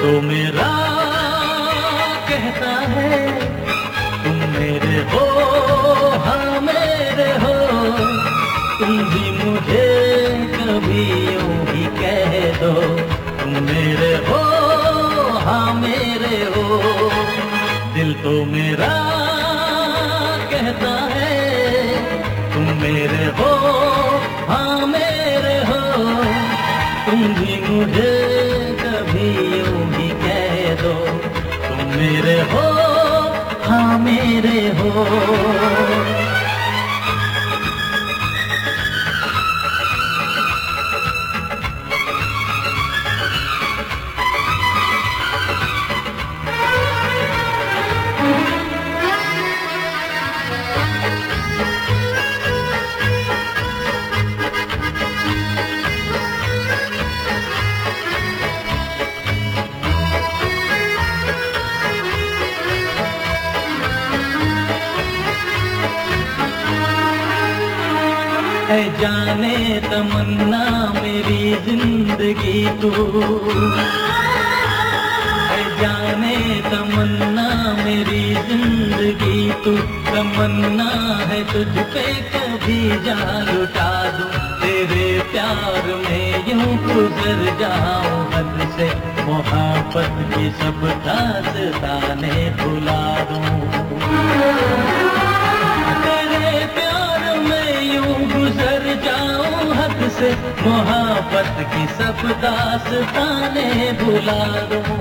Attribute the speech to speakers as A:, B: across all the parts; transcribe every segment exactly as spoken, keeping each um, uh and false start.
A: तो मेरा कहता है तुम मेरे हो, हाँ मेरे हो। तुम भी मुझे कभी यूं ही कह दो, तुम मेरे हो, हाँ मेरे हो। दिल तो मेरा कहता है तुम मेरे हो, हाँ मेरे हो। तुम भी मुझे कभी यूं ही कह दो, तुम मेरे हो, हाँ मेरे हो। है जाने तमन्ना मेरी जिंदगी तू, है जाने तमन्ना मेरी जिंदगी तू। तमन्ना है तुझ पे कभी जान लुटा दूं, तेरे प्यार में यूं गुजर जाऊं हद से। मोहब्बत की सब दास्तानें भुला दूं, गुजर जाऊं हद से। मोहब्बत की सब दास्तानें भुला दूं।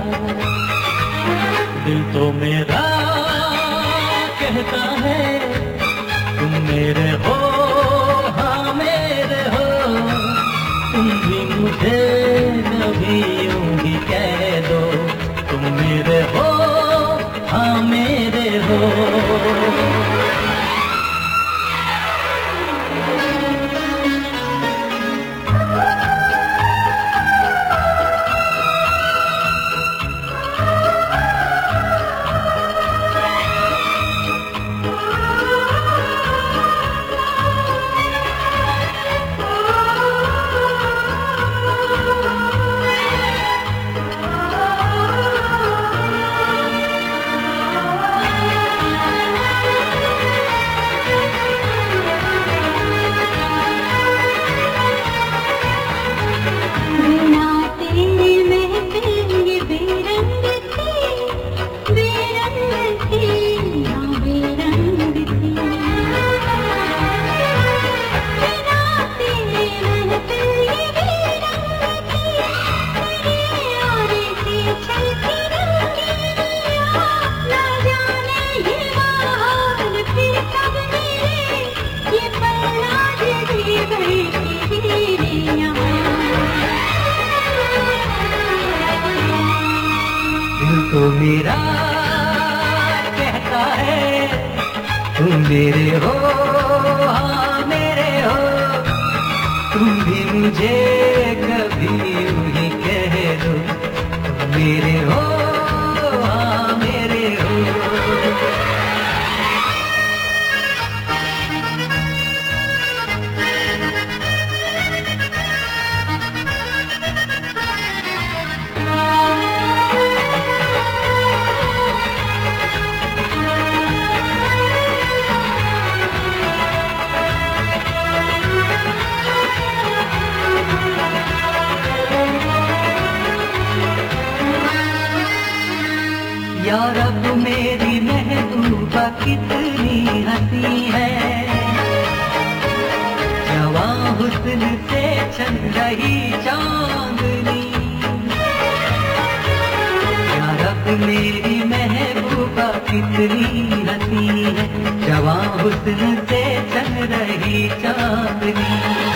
A: दिल तो मेरा कहता है तुम मेरे हो, हाँ मेरे हो। तुम भी मुझे कभी यूं ही कह दो, तुम मेरे हो, हाँ मेरे हो। तो मेरा कहता है तुम मेरे हो, हाँ मेरे हो। तुम भी मुझे कभी यूं ही कह दो, तुम मेरे हो, हाँ मेरे हो। या रब मेरी महबूबा कितनी हंसी है, जवां हुस्न से छन रही चांदनी। या रब मेरी महबूबा कितनी हंसी है, जवां हुस्न से छन रही चांदनी।